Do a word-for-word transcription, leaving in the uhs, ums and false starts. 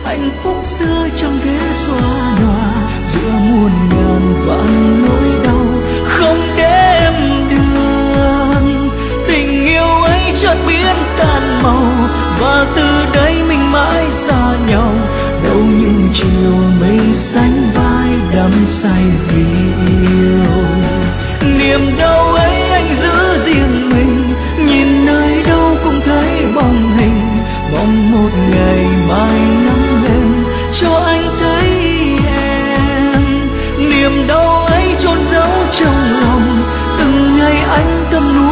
hạnh phúc xưa chẳng thể xóa nhòa giữa muôn ngàn vạn nỗi đau không đếm được. Tình yêu ấy chợt biến tàn màu và từ đây mình mãi xa nhau. Đâu những chiều mây sánh vai đắm say vì yêu. Niềm đau ấy anh giữ riêng mình, nhìn nơi đâu cũng thấy bóng hình. Mong một ngày mai nắng lên cho anh thấy em. Niềm đau ấy chôn giấu trong lòng, từng ngày anh tâm nuối